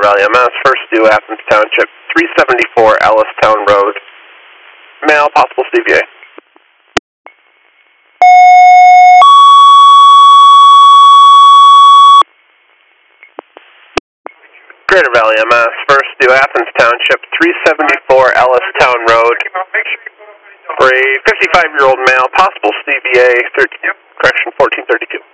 Valley MS, first due Athens Township, 374 Ellistown Road. Male, possible CVA. Greater Valley MS, first due Athens Township, 374 Ellistown Road. For a 55-year-old male, possible CVA, correction 1432.